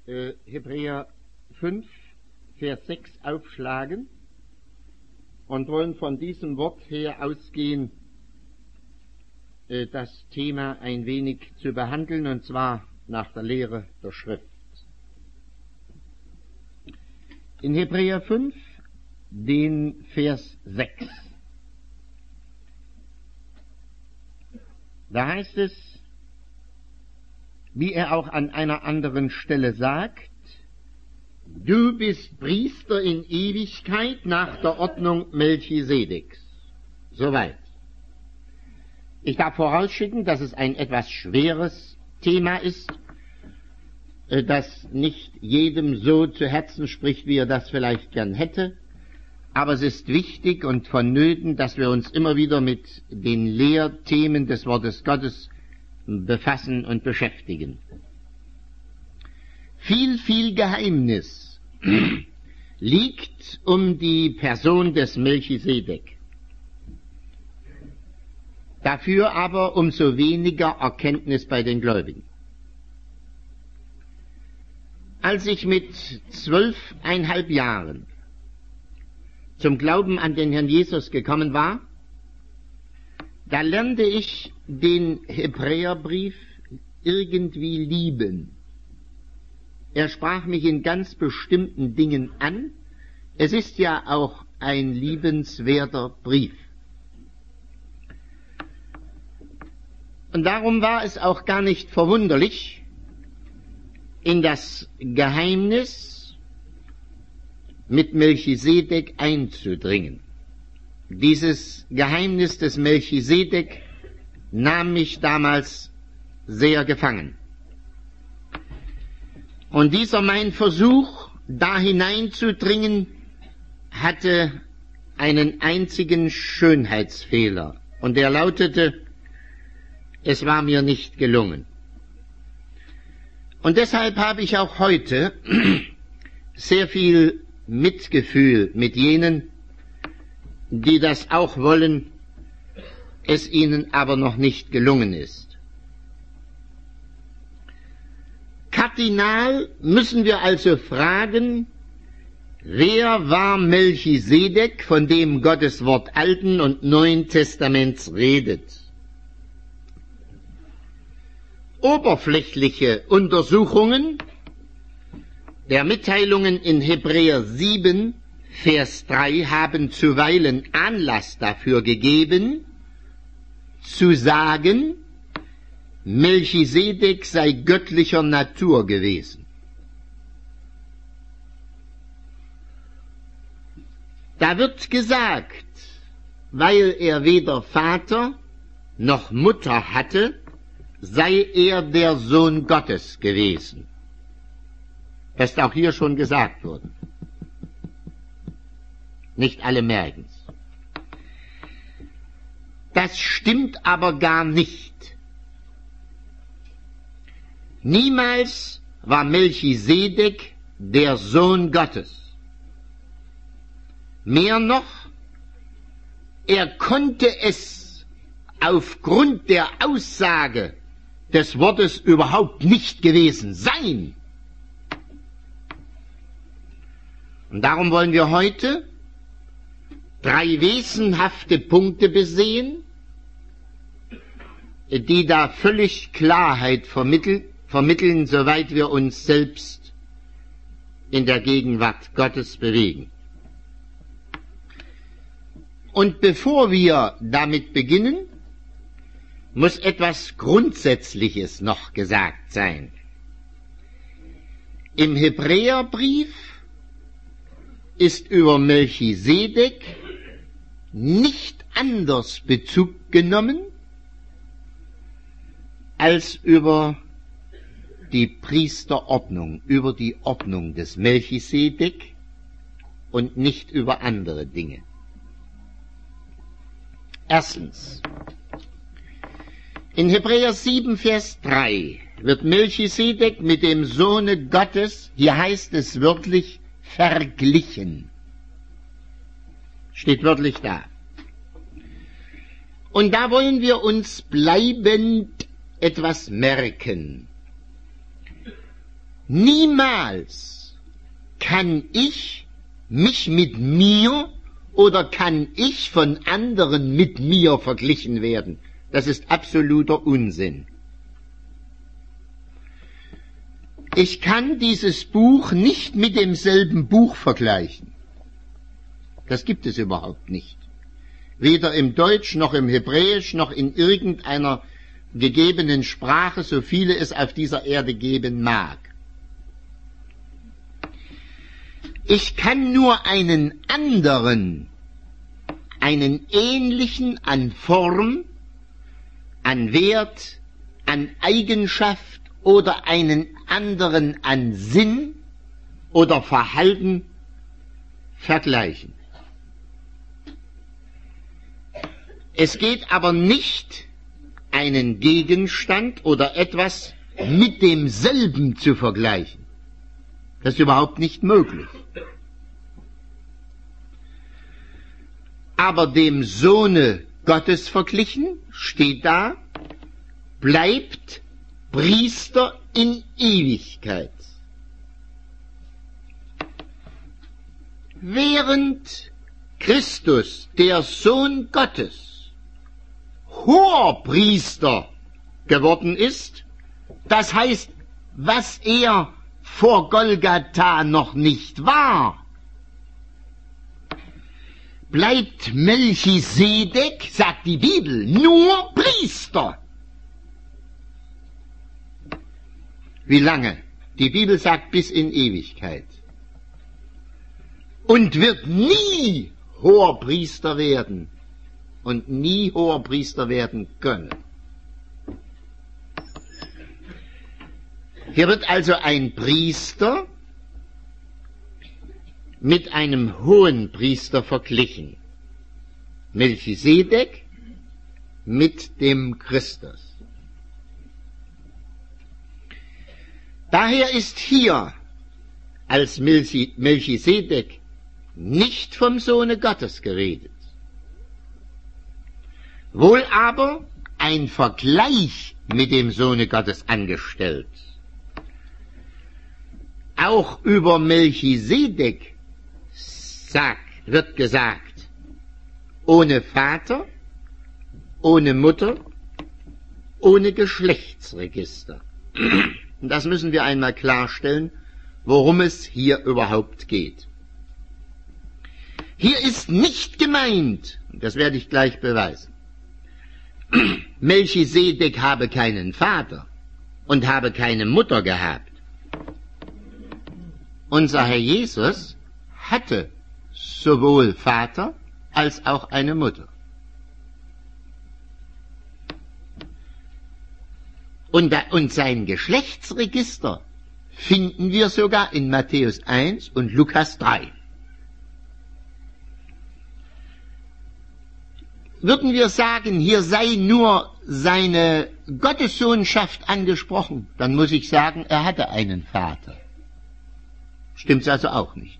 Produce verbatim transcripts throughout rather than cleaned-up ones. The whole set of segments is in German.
äh, Hebräer fünf, Vers sechs aufschlagen und wollen von diesem Wort her ausgehen, äh, das Thema ein wenig zu behandeln, und zwar nach der Lehre der Schrift. In Hebräer fünf, den Vers sechs. Da heißt es, wie er auch an einer anderen Stelle sagt, du bist Priester in Ewigkeit nach der Ordnung Melchisedeks. Soweit. Ich darf vorausschicken, dass es ein etwas schweres Thema ist, das nicht jedem so zu Herzen spricht, wie er das vielleicht gern hätte. Aber es ist wichtig und vonnöten, dass wir uns immer wieder mit den Lehrthemen des Wortes Gottes befassen und beschäftigen. Viel, viel Geheimnis liegt um die Person des Melchisedek. Dafür aber umso weniger Erkenntnis bei den Gläubigen. Als ich mit zwölfeinhalb Jahren zum Glauben an den Herrn Jesus gekommen war, da lernte ich den Hebräerbrief irgendwie lieben. Er sprach mich in ganz bestimmten Dingen an. Es ist ja auch ein liebenswerter Brief. Und darum war es auch gar nicht verwunderlich, in das Geheimnis mit Melchisedek einzudringen. Dieses Geheimnis des Melchisedek nahm mich damals sehr gefangen. Und dieser mein Versuch, da hineinzudringen, hatte einen einzigen Schönheitsfehler. Und der lautete, es war mir nicht gelungen. Und deshalb habe ich auch heute sehr viel Mitgefühl mit jenen, die das auch wollen, es ihnen aber noch nicht gelungen ist. Kardinal müssen wir also fragen, wer war Melchisedek, von dem Gottes Wort Alten und Neuen Testaments redet? Oberflächliche Untersuchungen der Mitteilungen in Hebräer sieben, Vers drei haben zuweilen Anlass dafür gegeben, zu sagen, Melchisedek sei göttlicher Natur gewesen. Da wird gesagt, weil er weder Vater noch Mutter hatte, sei er der Sohn Gottes gewesen. Das ist auch hier schon gesagt worden. Nicht alle merken's. Das stimmt aber gar nicht. Niemals war Melchisedek der Sohn Gottes. Mehr noch, er konnte es aufgrund der Aussage des Wortes überhaupt nicht gewesen sein. Und darum wollen wir heute drei wesenhafte Punkte besehen, die da völlig Klarheit vermitteln, vermitteln, soweit wir uns selbst in der Gegenwart Gottes bewegen. Und bevor wir damit beginnen, muss etwas Grundsätzliches noch gesagt sein. Im Hebräerbrief ist über Melchisedek nicht anders Bezug genommen als über die Priesterordnung, über die Ordnung des Melchisedek und nicht über andere Dinge. Erstens, in Hebräer sieben, Vers drei wird Melchisedek mit dem Sohne Gottes, hier heißt es wörtlich, verglichen. Steht wörtlich da. Und da wollen wir uns bleibend etwas merken. Niemals kann ich mich mit mir oder kann ich von anderen mit mir verglichen werden. Das ist absoluter Unsinn. Ich kann dieses Buch nicht mit demselben Buch vergleichen. Das gibt es überhaupt nicht. Weder im Deutsch noch im Hebräisch noch in irgendeiner gegebenen Sprache, so viele es auf dieser Erde geben mag. Ich kann nur einen anderen, einen ähnlichen an Form, an Wert, an Eigenschaft oder einen anderen an Sinn oder Verhalten vergleichen. Es geht aber nicht, einen Gegenstand oder etwas mit demselben zu vergleichen. Das ist überhaupt nicht möglich. Aber dem Sohne Gottes verglichen, steht da, bleibt Priester in Ewigkeit. Während Christus, der Sohn Gottes, Hoherpriester geworden ist, das heißt, was er vor Golgatha noch nicht war, bleibt Melchisedek, sagt die Bibel, nur Priester. Wie lange? Die Bibel sagt bis in Ewigkeit. Und wird nie Hoherpriester werden und nie Hoherpriester werden können. Hier wird also ein Priester mit einem Hohenpriester verglichen. Melchisedek mit dem Christus. Daher ist hier als Melchisedek nicht vom Sohne Gottes geredet. Wohl aber ein Vergleich mit dem Sohne Gottes angestellt. Auch über Melchisedek sagt, wird gesagt, ohne Vater, ohne Mutter, ohne Geschlechtsregister. Und das müssen wir einmal klarstellen, worum es hier überhaupt geht. Hier ist nicht gemeint, das werde ich gleich beweisen, Melchisedek habe keinen Vater und habe keine Mutter gehabt. Unser Herr Jesus hatte sowohl Vater als auch eine Mutter. Und, da, und sein Geschlechtsregister finden wir sogar in Matthäus eins und Lukas drei. Würden wir sagen, hier sei nur seine Gottessohnschaft angesprochen, dann muss ich sagen, er hatte einen Vater. Stimmt's also auch nicht.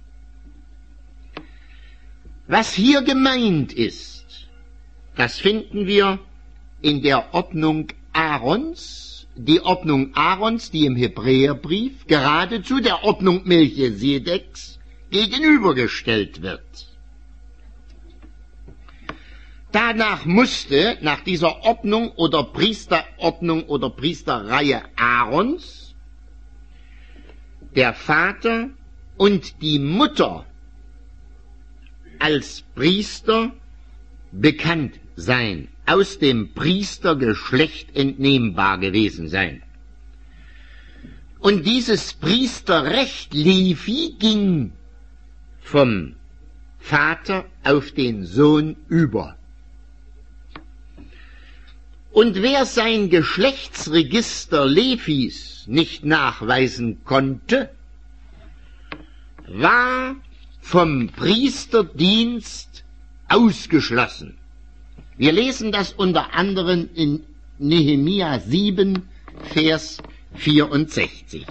Was hier gemeint ist, das finden wir in der Ordnung Aarons, die Ordnung Aarons, die im Hebräerbrief geradezu der Ordnung Melchisedeks gegenübergestellt wird. Danach musste, nach dieser Ordnung oder Priesterordnung oder Priesterreihe Aarons, der Vater und die Mutter als Priester bekannt sein, aus dem Priestergeschlecht entnehmbar gewesen sein. Und dieses Priesterrecht Levi ging vom Vater auf den Sohn über. Und wer sein Geschlechtsregister Levis nicht nachweisen konnte, war vom Priesterdienst ausgeschlossen. Wir lesen das unter anderem in Nehemia sieben, Vers vierundsechzig.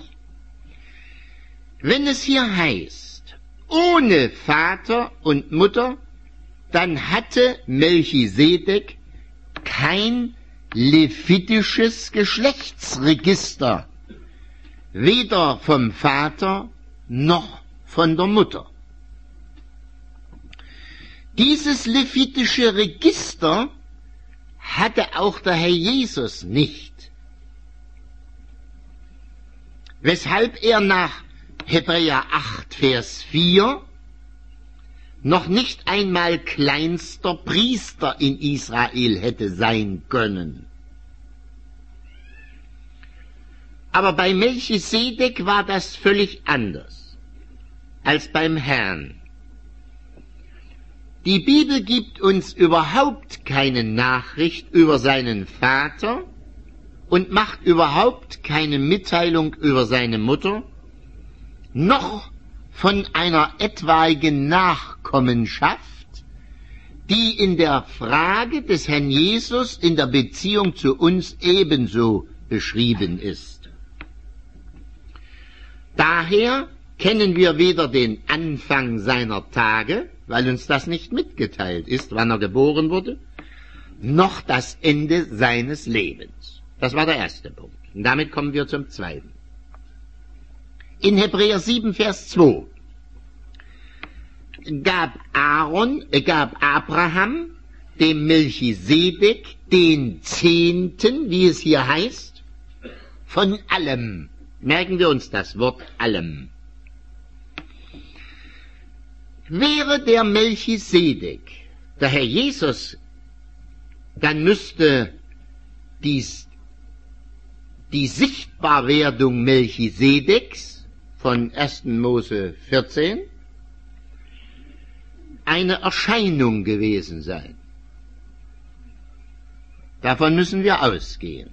Wenn es hier heißt, ohne Vater und Mutter, dann hatte Melchisedek kein levitisches Geschlechtsregister, weder vom Vater noch von der Mutter. Dieses levitische Register hatte auch der Herr Jesus nicht, weshalb er nach Hebräer acht, Vers vier noch nicht einmal kleinster Priester in Israel hätte sein können. Aber bei Melchisedek war das völlig anders als beim Herrn. Die Bibel gibt uns überhaupt keine Nachricht über seinen Vater und macht überhaupt keine Mitteilung über seine Mutter, noch von einer etwaigen Nachkommenschaft, die in der Frage des Herrn Jesus in der Beziehung zu uns ebenso beschrieben ist. Daher kennen wir weder den Anfang seiner Tage, weil uns das nicht mitgeteilt ist, wann er geboren wurde, noch das Ende seines Lebens. Das war der erste Punkt. Und damit kommen wir zum zweiten. In Hebräer sieben, Vers zwei gab Aaron, äh, gab Abraham dem Melchisedek den Zehnten, wie es hier heißt, von allem. Merken wir uns das Wort allem. Wäre der Melchisedek der Herr Jesus, dann müsste dies, die Sichtbarwerdung Melchisedeks von ersten Mose vierzehn eine Erscheinung gewesen sein. Davon müssen wir ausgehen.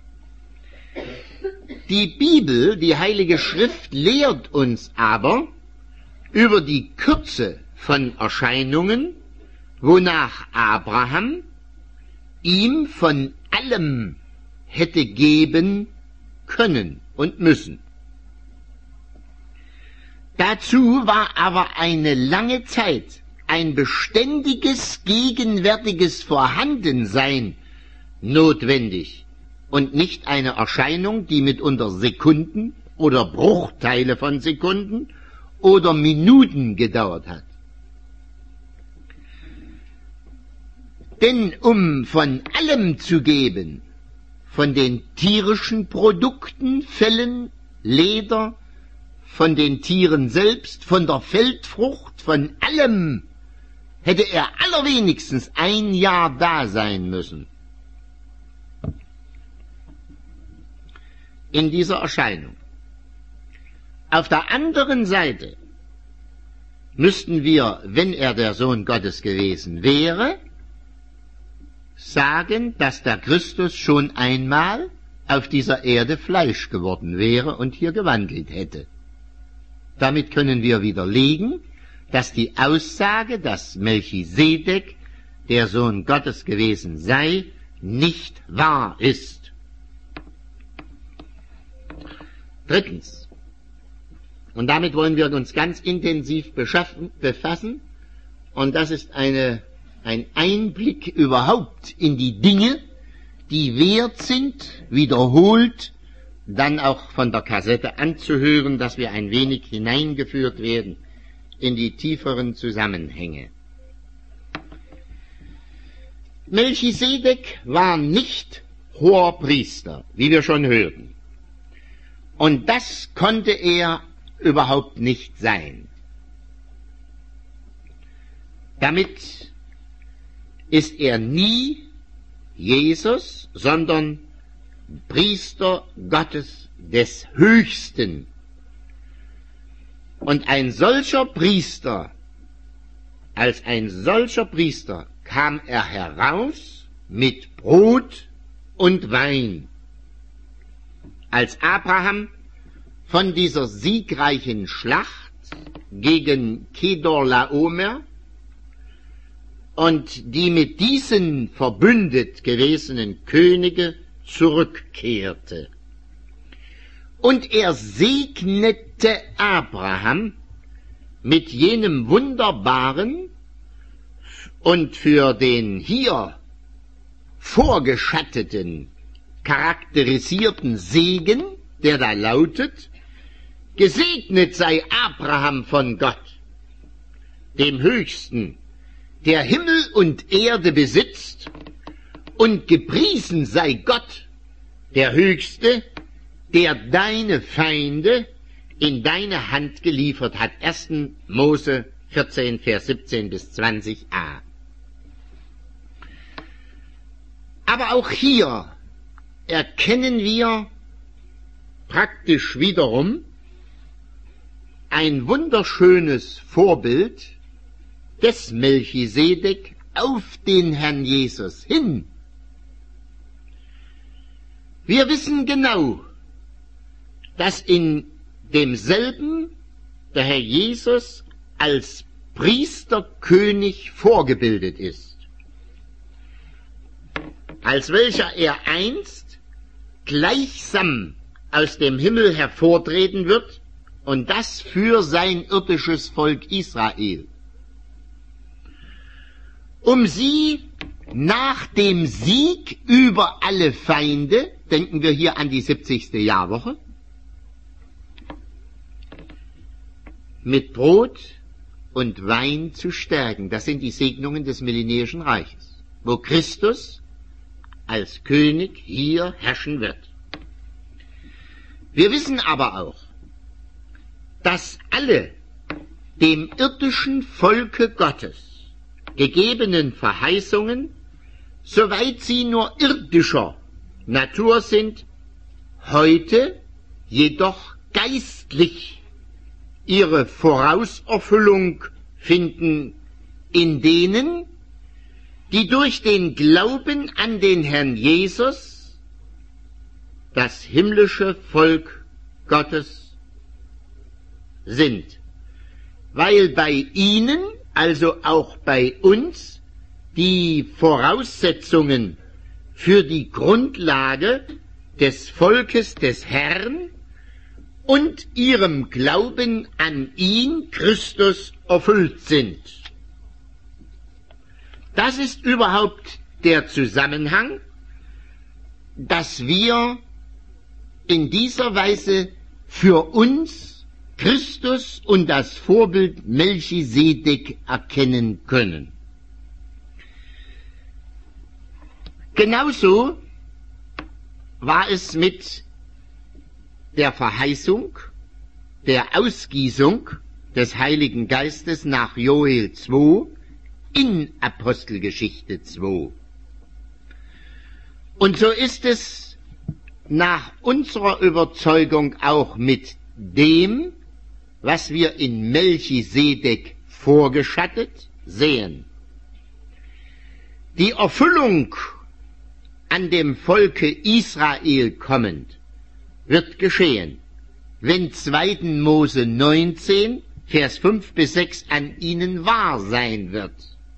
Die Bibel, die Heilige Schrift, lehrt uns aber über die Kürze von Erscheinungen, wonach Abraham ihm von allem hätte geben können und müssen. Dazu war aber eine lange Zeit ein beständiges, gegenwärtiges Vorhandensein notwendig und nicht eine Erscheinung, die mitunter Sekunden oder Bruchteile von Sekunden oder Minuten gedauert hat. Denn um von allem zu geben, von den tierischen Produkten, Fellen, Leder, von den Tieren selbst, von der Feldfrucht, von allem, hätte er allerwenigstens ein Jahr da sein müssen. In dieser Erscheinung. Auf der anderen Seite müssten wir, wenn er der Sohn Gottes gewesen wäre, sagen, dass der Christus schon einmal auf dieser Erde Fleisch geworden wäre und hier gewandelt hätte. Damit können wir widerlegen, dass die Aussage, dass Melchisedek der Sohn Gottes gewesen sei, nicht wahr ist. Drittens, und damit wollen wir uns ganz intensiv beschaffen, befassen, und das ist eine, ein Einblick überhaupt in die Dinge, die wert sind, wiederholt, dann auch von der Kassette anzuhören, dass wir ein wenig hineingeführt werden in die tieferen Zusammenhänge. Melchisedek war nicht Hoherpriester, wie wir schon hörten. Und das konnte er überhaupt nicht sein. Damit ist er nie Jesus, sondern Priester Gottes des Höchsten. Und ein solcher Priester, als ein solcher Priester kam er heraus mit Brot und Wein. Als Abraham von dieser siegreichen Schlacht gegen Kedorlaomer und die mit diesen verbündet gewesenen Könige zurückkehrte. Und er segnete Abraham mit jenem wunderbaren und für den hier vorgeschatteten, charakterisierten Segen, der da lautet: Gesegnet sei Abraham von Gott, dem Höchsten, der Himmel und Erde besitzt, und gepriesen sei Gott, der Höchste, der deine Feinde in deine Hand geliefert hat. erster Mose vierzehn, Vers siebzehn bis zwanzig a. Aber auch hier erkennen wir praktisch wiederum ein wunderschönes Vorbild des Melchisedek auf den Herrn Jesus hin. Wir wissen genau, dass in demselben der Herr Jesus als Priesterkönig vorgebildet ist, als welcher er einst gleichsam aus dem Himmel hervortreten wird, und das für sein irdisches Volk Israel, um sie nach dem Sieg über alle Feinde, denken wir hier an die siebzigste Jahrwoche, mit Brot und Wein zu stärken. Das sind die Segnungen des millenärischen Reiches, wo Christus als König hier herrschen wird. Wir wissen aber auch, dass alle dem irdischen Volke Gottes gegebenen Verheißungen, soweit sie nur irdischer Natur sind, heute jedoch geistlich ihre Vorauserfüllung finden in denen, die durch den Glauben an den Herrn Jesus das himmlische Volk Gottes sind, weil bei ihnen, also auch bei uns, die Voraussetzungen für die Grundlage des Volkes des Herrn und ihrem Glauben an ihn, Christus, erfüllt sind. Das ist überhaupt der Zusammenhang, dass wir in dieser Weise für uns Christus und das Vorbild Melchisedek erkennen können. Genauso war es mit der Verheißung, der Ausgießung des Heiligen Geistes nach Joel zwei in Apostelgeschichte zwei. Und so ist es nach unserer Überzeugung auch mit dem, was wir in Melchisedek vorgeschattet sehen. Die Erfüllung an dem Volke Israel kommend wird geschehen, wenn zweiter Mose neunzehn, Vers fünf bis sechs an ihnen wahr sein wird.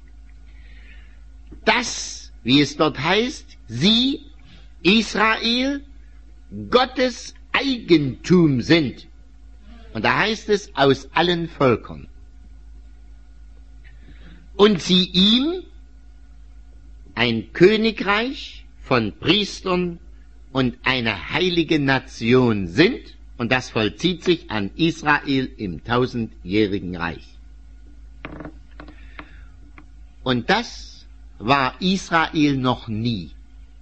Dass, wie es dort heißt, sie, Israel, Gottes Eigentum sind. Und da heißt es, aus allen Völkern. Und sie ihm ein Königreich von Priestern und eine heilige Nation sind, und das vollzieht sich an Israel im tausendjährigen Reich. Und das war Israel noch nie.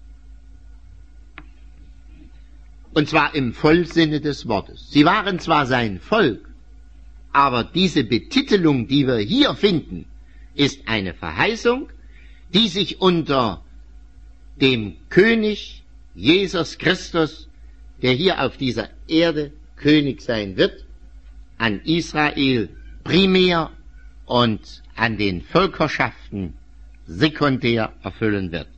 Und zwar im Vollsinne des Wortes. Sie waren zwar sein Volk, aber diese Betitelung, die wir hier finden, ist eine Verheißung, die sich unter dem König Jesus Christus, der hier auf dieser Erde König sein wird, an Israel primär und an den Völkerschaften sekundär erfüllen wird.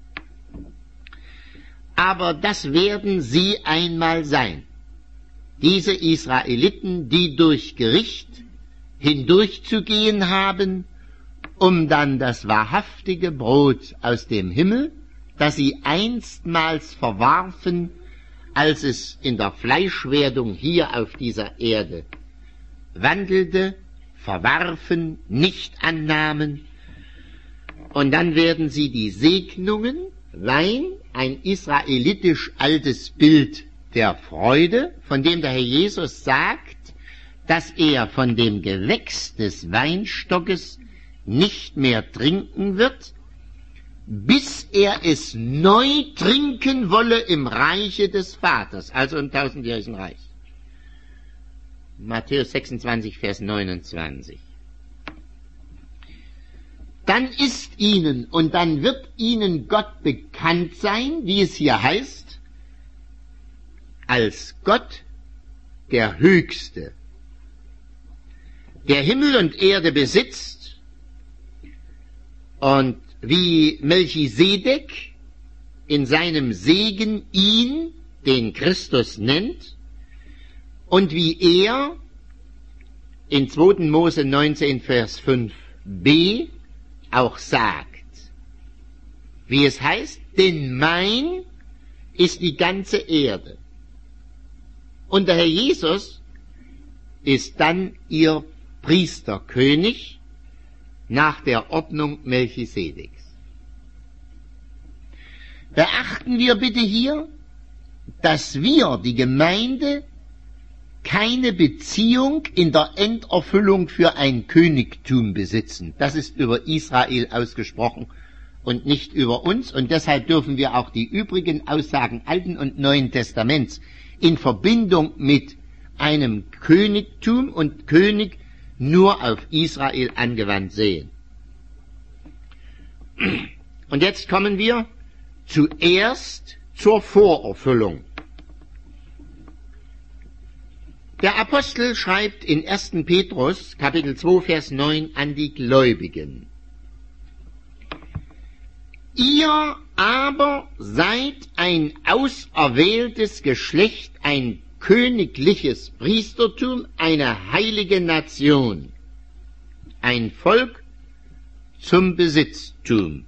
Aber das werden sie einmal sein. Diese Israeliten, die durch Gericht hindurchzugehen haben, um dann das wahrhaftige Brot aus dem Himmel, das sie einstmals verwarfen, als es in der Fleischwerdung hier auf dieser Erde wandelte, verwarfen, nicht annahmen. Und dann werden sie die Segnungen, Wein, ein israelitisch altes Bild der Freude, von dem der Herr Jesus sagt, dass er von dem Gewächs des Weinstockes nicht mehr trinken wird, bis er es neu trinken wolle im Reiche des Vaters, also im tausendjährigen Reich. Matthäus sechsundzwanzig, Vers neunundzwanzig. Dann ist ihnen und dann wird ihnen Gott bekannt sein, wie es hier heißt, als Gott der Höchste, der Himmel und Erde besitzt und wie Melchisedek in seinem Segen ihn, den Christus, nennt und wie er in zweiter Mose neunzehn, Vers fünf b auch sagt, wie es heißt, denn mein ist die ganze Erde. Und der Herr Jesus ist dann ihr Priesterkönig nach der Ordnung Melchisedeks. Beachten wir bitte hier, dass wir, die Gemeinde, keine Beziehung in der Enderfüllung für ein Königtum besitzen. Das ist über Israel ausgesprochen und nicht über uns, und deshalb dürfen wir auch die übrigen Aussagen Alten und Neuen Testaments in Verbindung mit einem Königtum und König nur auf Israel angewandt sehen. Und jetzt kommen wir zuerst zur Vorerfüllung. Der Apostel schreibt in ersten Petrus, Kapitel zwei, Vers neun, an die Gläubigen: Ihr aber seid ein auserwähltes Geschlecht, ein königliches Priestertum, eine heilige Nation, ein Volk zum Besitztum.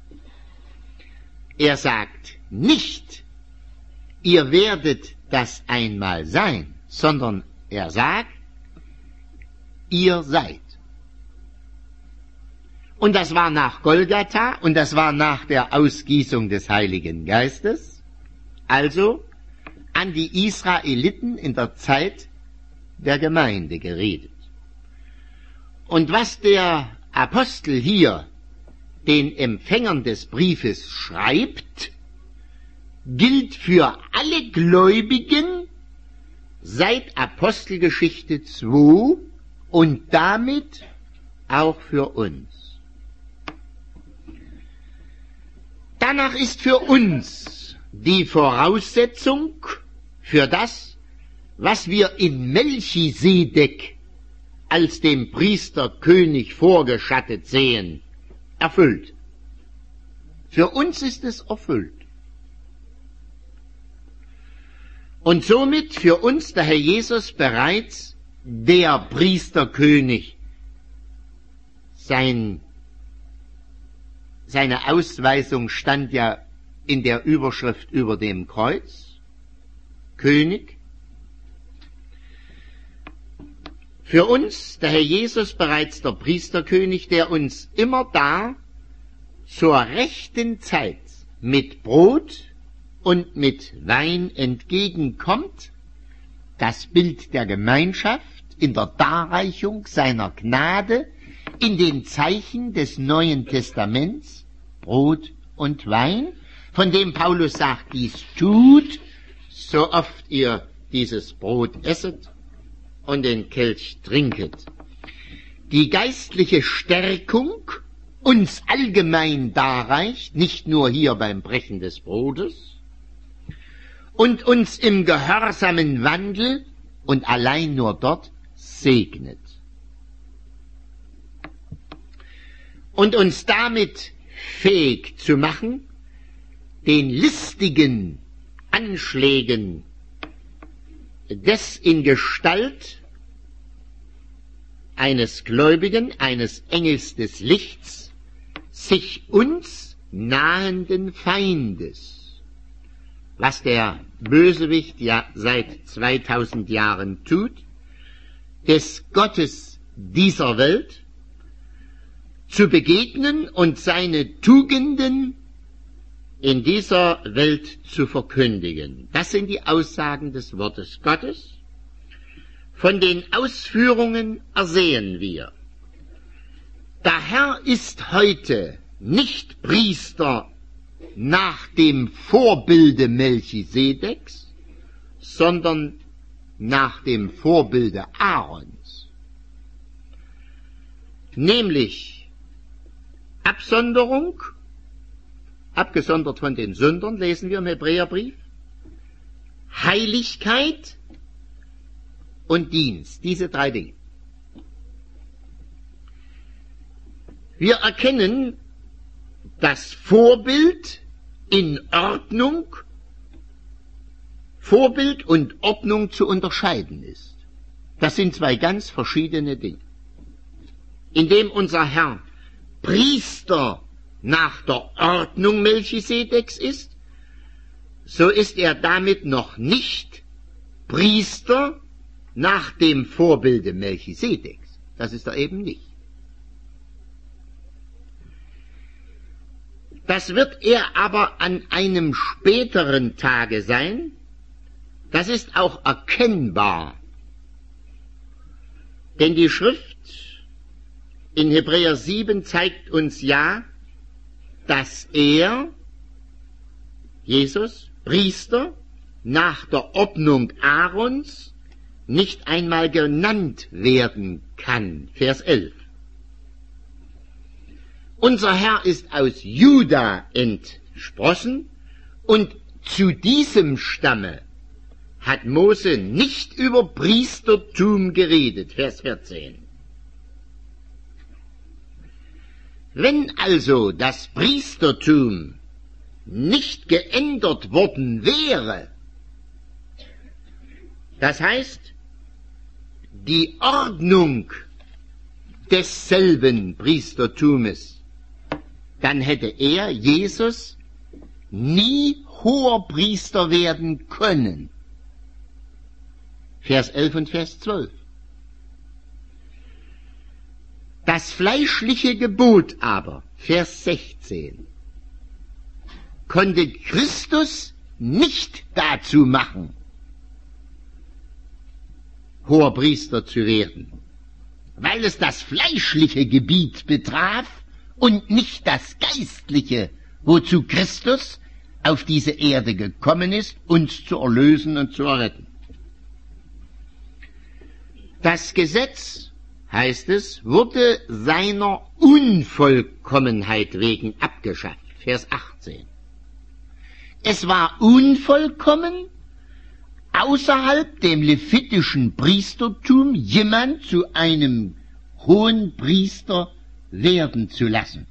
Er sagt nicht, ihr werdet das einmal sein, sondern er sagt, ihr seid. Und das war nach Golgatha und das war nach der Ausgießung des Heiligen Geistes, also an die Israeliten in der Zeit der Gemeinde geredet. Und was der Apostel hier den Empfängern des Briefes schreibt, gilt für alle Gläubigen seit Apostelgeschichte zwei und damit auch für uns. Danach ist für uns die Voraussetzung für das, was wir in Melchisedek als dem Priesterkönig vorgeschattet sehen, erfüllt. Für uns ist es erfüllt. Und somit für uns der Herr Jesus bereits der Priesterkönig. Sein, seine Ausweisung stand ja in der Überschrift über dem Kreuz. König. Für uns der Herr Jesus bereits der Priesterkönig, der uns immer da zur rechten Zeit mit Brot und mit Wein entgegenkommt, das Bild der Gemeinschaft in der Darreichung seiner Gnade, in den Zeichen des Neuen Testaments, Brot und Wein, von dem Paulus sagt, dies tut, so oft ihr dieses Brot esset und den Kelch trinket. Die geistliche Stärkung uns allgemein darreicht, nicht nur hier beim Brechen des Brotes, und uns im gehorsamen Wandel und allein nur dort segnet. Und uns damit fähig zu machen, den listigen Anschlägen des in Gestalt eines Gläubigen, eines Engels des Lichts, sich uns nahenden Feindes, was der Bösewicht ja seit zweitausend Jahren tut, des Gottes dieser Welt, zu begegnen und seine Tugenden in dieser Welt zu verkündigen. Das sind die Aussagen des Wortes Gottes. Von den Ausführungen ersehen wir: Der Herr ist heute nicht Priester nach dem Vorbilde Melchisedeks, sondern nach dem Vorbilde Aarons. Nämlich Absonderung, abgesondert von den Sündern, lesen wir im Hebräerbrief, Heiligkeit und Dienst, diese drei Dinge. Wir erkennen, dass Vorbild in Ordnung, Vorbild und Ordnung zu unterscheiden ist. Das sind zwei ganz verschiedene Dinge. Indem unser Herr Priester nach der Ordnung Melchisedeks ist, so ist er damit noch nicht Priester nach dem Vorbilde Melchisedeks. Das ist er eben nicht. Das wird er aber an einem späteren Tage sein. Das ist auch erkennbar. Denn die Schrift in Hebräer sieben zeigt uns ja, dass er, Jesus, Priester, nach der Ordnung Aarons nicht einmal genannt werden kann. Vers elf. Unser Herr ist aus Juda entsprossen, und zu diesem Stamme hat Mose nicht über Priestertum geredet. Vers vierzehn. Wenn also das Priestertum nicht geändert worden wäre, das heißt, die Ordnung desselben Priestertumes, dann hätte er, Jesus, nie Hoherpriester werden können. Vers elf und Vers zwölf. Das fleischliche Gebot aber, Vers sechzehn, konnte Christus nicht dazu machen, Hoherpriester zu werden, weil es das fleischliche Gebiet betraf und nicht das geistliche, wozu Christus auf diese Erde gekommen ist, uns zu erlösen und zu erretten. Das Gesetz, heißt es, wurde seiner Unvollkommenheit wegen abgeschafft. Vers achtzehn. Es war unvollkommen, außerhalb dem levitischen Priestertum jemand zu einem hohen Priester werden zu lassen.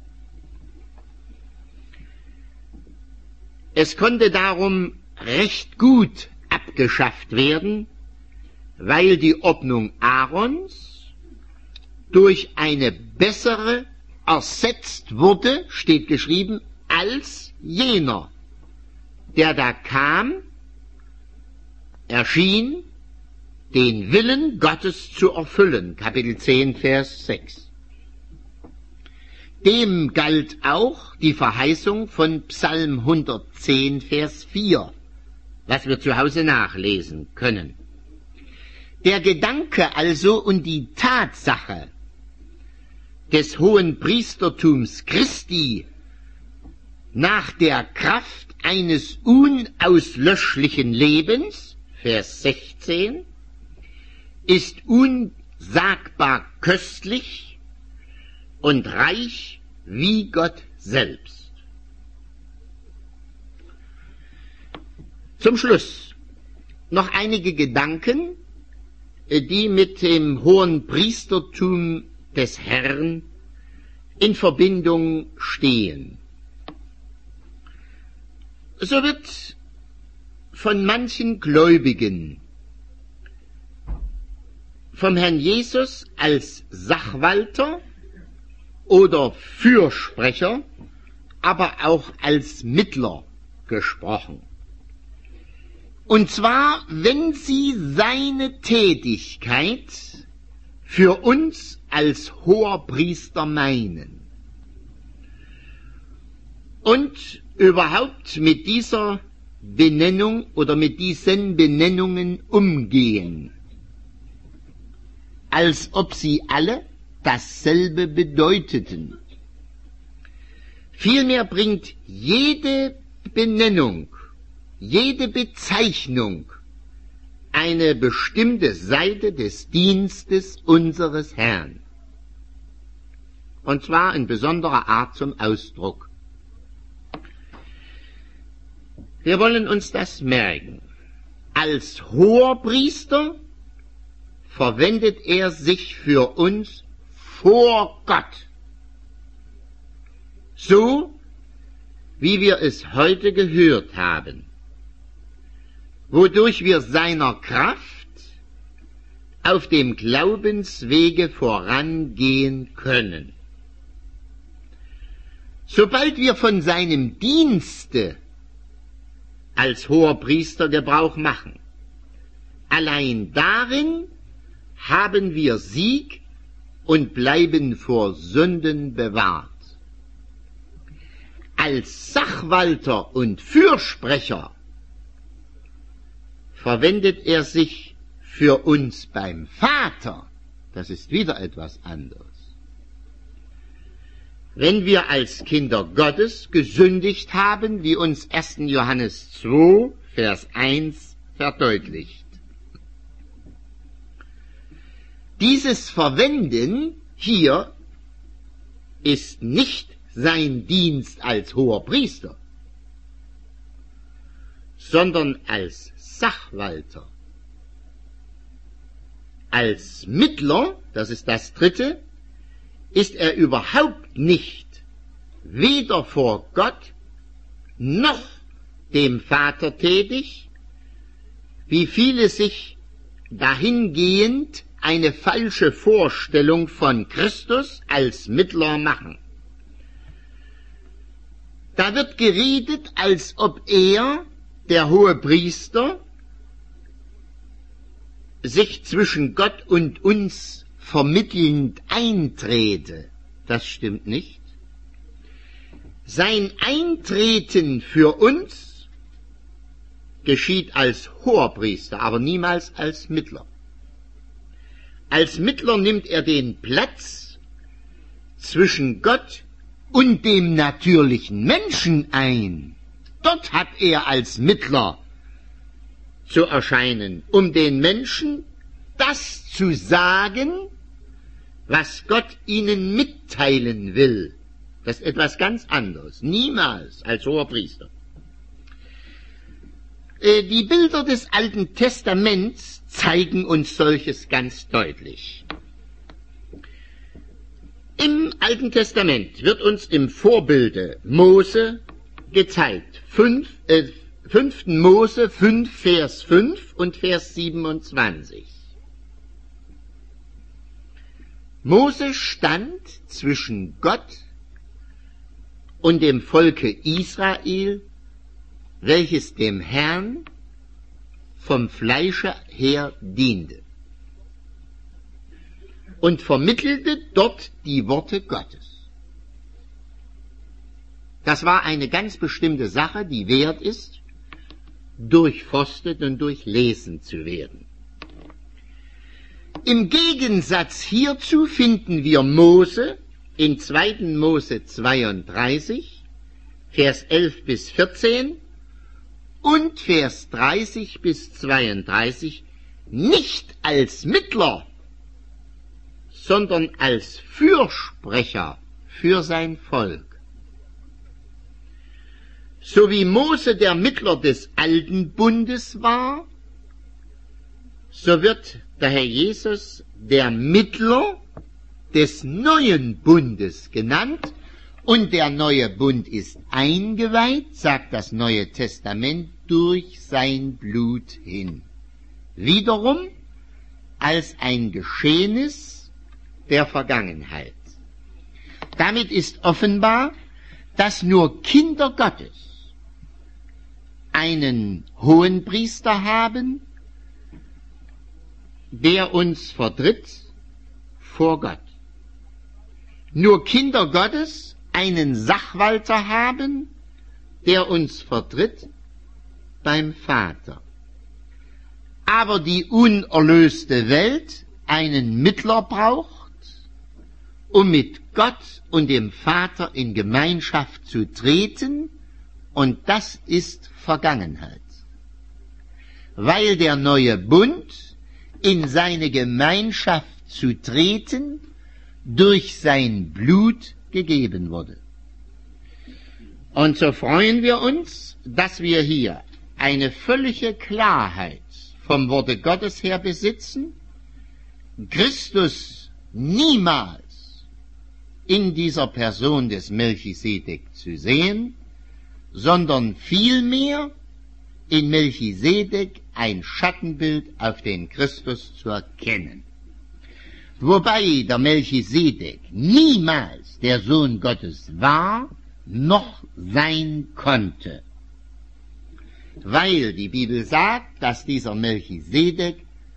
Es konnte darum recht gut abgeschafft werden, weil die Ordnung Aarons durch eine bessere ersetzt wurde, steht geschrieben, als jener, der da kam, erschien, den Willen Gottes zu erfüllen. Kapitel zehn, Vers sechs. Dem galt auch die Verheißung von Psalm hundertzehn, Vers vier, was wir zu Hause nachlesen können. Der Gedanke also und die Tatsache des hohen Priestertums Christi nach der Kraft eines unauslöschlichen Lebens, Vers sechzehn, ist unsagbar köstlich und reich wie Gott selbst. Zum Schluss noch einige Gedanken, die mit dem hohen Priestertum des Herrn in Verbindung stehen. So wird von manchen Gläubigen vom Herrn Jesus als Sachwalter oder Fürsprecher, aber auch als Mittler gesprochen. Und zwar, wenn sie seine Tätigkeit für uns als Hoherpriester meinen. Und überhaupt mit dieser Benennung oder mit diesen Benennungen umgehen, als ob sie alle dasselbe bedeuteten. Vielmehr bringt jede Benennung, jede Bezeichnung eine bestimmte Seite des Dienstes unseres Herrn. Und zwar in besonderer Art zum Ausdruck. Wir wollen uns das merken. Als Hoherpriester verwendet er sich für uns vor Gott. So, wie wir es heute gehört haben, wodurch wir seiner Kraft auf dem Glaubenswege vorangehen können. Sobald wir von seinem Dienste als Hoherpriester Gebrauch machen, allein darin haben wir Sieg und bleiben vor Sünden bewahrt. Als Sachwalter und Fürsprecher verwendet er sich für uns beim Vater. Das ist wieder etwas anderes. Wenn wir als Kinder Gottes gesündigt haben, wie uns erster Johannes zwei, Vers eins verdeutlicht. Dieses Verwenden hier ist nicht sein Dienst als Hoherpriester, sondern als Sachwalter. Als Mittler, das ist das dritte, ist er überhaupt nicht weder vor Gott noch dem Vater tätig, wie viele sich dahingehend eine falsche Vorstellung von Christus als Mittler machen. Da wird geredet, als ob er, der Hohepriester, sich zwischen Gott und uns vermittelnd eintrete. Das stimmt nicht. Sein Eintreten für uns geschieht als Hoherpriester, aber niemals als Mittler. Als Mittler nimmt er den Platz zwischen Gott und dem natürlichen Menschen ein. Dort hat er als Mittler zu erscheinen, um den Menschen das zu sagen, was Gott ihnen mitteilen will. Das ist etwas ganz anderes. Niemals als Hoherpriester. Äh, die Bilder des Alten Testaments zeigen uns solches ganz deutlich. Im Alten Testament wird uns im Vorbilde Mose gezeigt. Fünf, äh, fünften Mose fünf, Vers fünf und Vers siebenundzwanzig. Mose stand zwischen Gott und dem Volke Israel, welches dem Herrn vom Fleische her diente, und vermittelte dort die Worte Gottes. Das war eine ganz bestimmte Sache, die wert ist, durchforstet und durchlesen zu werden. Im Gegensatz hierzu finden wir Mose in zweiten Mose zweiunddreißig, Vers elf bis vierzehn und Vers dreißig bis zweiunddreißig nicht als Mittler, sondern als Fürsprecher für sein Volk. So wie Mose der Mittler des alten Bundes war, so wird der Herr Jesus der Mittler des neuen Bundes genannt, und der neue Bund ist eingeweiht, sagt das Neue Testament, durch sein Blut hin. Wiederum als ein Geschehnis der Vergangenheit. Damit ist offenbar, dass nur Kinder Gottes einen Hohenpriester haben, der uns vertritt vor Gott. Nur Kinder Gottes einen Sachwalter haben, der uns vertritt beim Vater. Aber die unerlöste Welt einen Mittler braucht, um mit Gott und dem Vater in Gemeinschaft zu treten, und das ist Vergangenheit. Weil der neue Bund, in seine Gemeinschaft zu treten, durch sein Blut gegeben wurde. Und so freuen wir uns, dass wir hier eine völlige Klarheit vom Worte Gottes her besitzen, Christus niemals in dieser Person des Melchisedek zu sehen, sondern vielmehr in Melchisedek ein Schattenbild auf den Christus zu erkennen. Wobei der Melchisedek niemals der Sohn Gottes war, noch sein konnte. Weil die Bibel sagt, dass dieser Melchisedek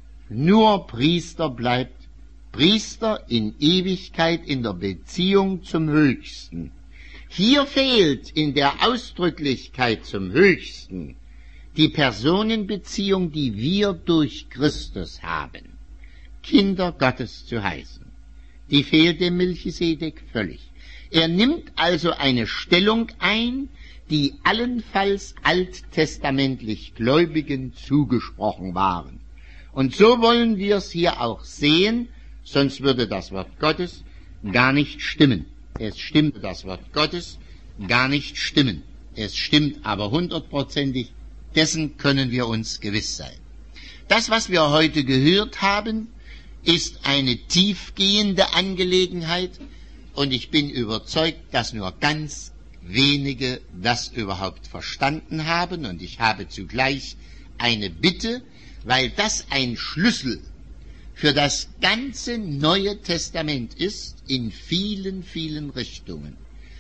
nur Priester bleibt, Priester in Ewigkeit in der Beziehung zum Höchsten. Hier fehlt in der Ausdrücklichkeit zum Höchsten die Personenbeziehung, die wir durch Christus haben, Kinder Gottes zu heißen. Die fehlt dem Melchisedek völlig. Er nimmt also eine Stellung ein, die allenfalls alttestamentlich Gläubigen zugesprochen waren. Und so wollen wir es hier auch sehen, sonst würde das Wort Gottes gar nicht stimmen. Es stimmt das Wort Gottes gar nicht stimmen. Es stimmt aber hundertprozentig, dessen können wir uns gewiss sein. Das, was wir heute gehört haben, ist eine tiefgehende Angelegenheit, und ich bin überzeugt, dass nur ganz wenige das überhaupt verstanden haben, und ich habe zugleich eine Bitte, weil das ein Schlüssel für das ganze Neue Testament ist, in vielen, vielen Richtungen.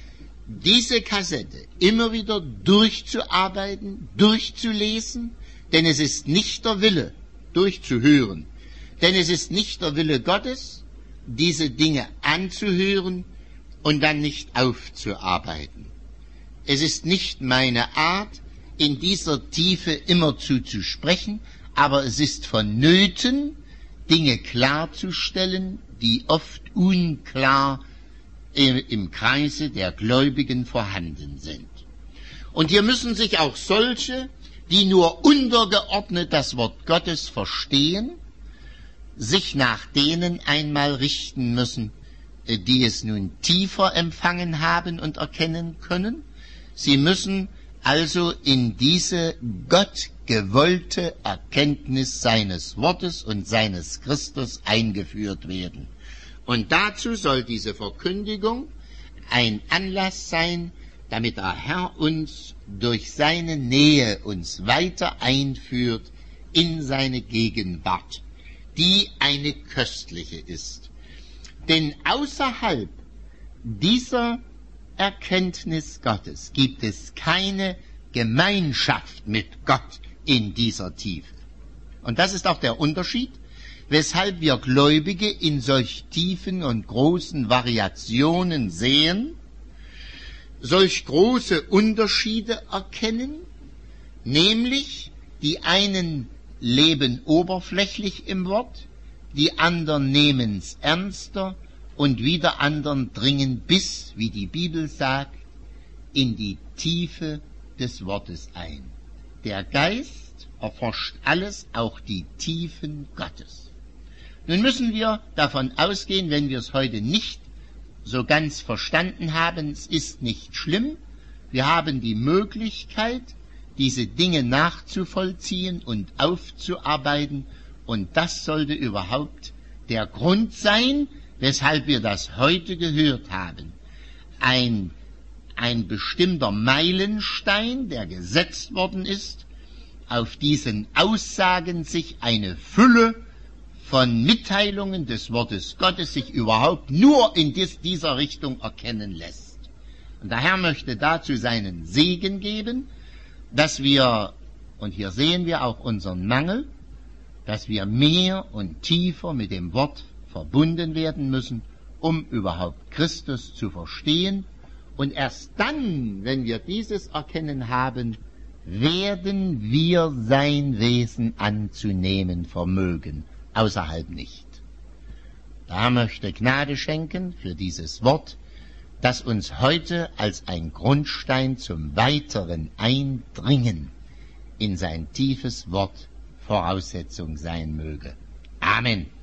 Diese Kassette immer wieder durchzuarbeiten, durchzulesen, denn es ist nicht der Wille, durchzuhören, denn es ist nicht der Wille Gottes, diese Dinge anzuhören und dann nicht aufzuarbeiten. Es ist nicht meine Art, in dieser Tiefe immerzu zu sprechen, aber es ist vonnöten, Dinge klarzustellen, die oft unklar im Kreise der Gläubigen vorhanden sind. Und hier müssen sich auch solche, die nur untergeordnet das Wort Gottes verstehen, sich nach denen einmal richten müssen, die es nun tiefer empfangen haben und erkennen können. Sie müssen also in diese gottgewollte Erkenntnis seines Wortes und seines Christus eingeführt werden. Und dazu soll diese Verkündigung ein Anlass sein, damit der Herr uns durch seine Nähe uns weiter einführt in seine Gegenwart, die eine köstliche ist. Denn außerhalb dieser Erkenntnis Gottes gibt es keine Gemeinschaft mit Gott in dieser Tiefe. Und das ist auch der Unterschied, weshalb wir Gläubige in solch tiefen und großen Variationen sehen, solch große Unterschiede erkennen, nämlich die einen leben oberflächlich im Wort, die anderen nehmen's ernster und wieder anderen dringen bis, wie die Bibel sagt, in die Tiefe des Wortes ein. Der Geist erforscht alles, auch die Tiefen Gottes. Nun müssen wir davon ausgehen, wenn wir es heute nicht so ganz verstanden haben, es ist nicht schlimm, wir haben die Möglichkeit, diese Dinge nachzuvollziehen und aufzuarbeiten, und das sollte überhaupt der Grund sein, weshalb wir das heute gehört haben. Ein, ein bestimmter Meilenstein, der gesetzt worden ist, auf diesen Aussagen sich eine Fülle von Mitteilungen des Wortes Gottes sich überhaupt nur in dies, dieser Richtung erkennen lässt. Und der Herr möchte dazu seinen Segen geben, dass wir, und hier sehen wir auch unseren Mangel, dass wir mehr und tiefer mit dem Wort verbunden werden müssen, um überhaupt Christus zu verstehen Und erst dann, wenn wir dieses Erkennen haben, werden wir sein Wesen anzunehmen vermögen, außerhalb nicht. Da möchte Gnade schenken für dieses Wort, das uns heute als ein Grundstein zum weiteren Eindringen in sein tiefes Wort Voraussetzung sein möge. Amen.